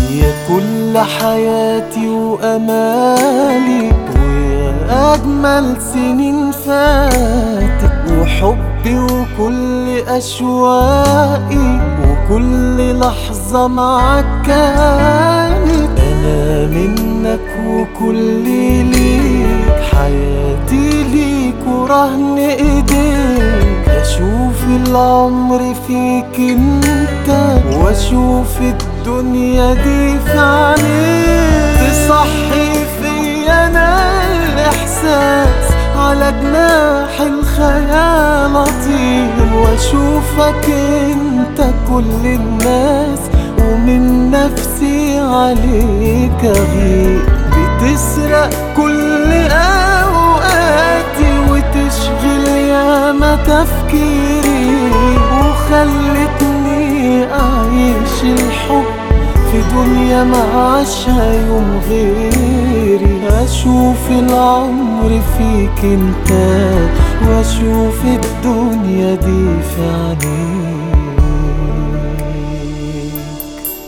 يا كل حياتي وأمالي، ويا أجمل سنين فاتت، وحبي وكل أشواقي، وكل لحظة معاك كانت. أنا منك وكلي ليك، حياتي ليك ورهن إيديك. أشوف العمر فيك انت، وأشوف الدنيا دي في عينيك. تصحي فيا أنا الإحساس، على جناح الخيال أطير، وأشوفك انت كل الناس، ومن نفسي عليك أغير. بتسرق كل أوقاتي، وتشغل ياما تفكيري، وخلتني أعيش الحب في دنيا ما عاشها يوم غيري. أشوف العمر فيك انت، وأشوف الدنيا دي في عينيك.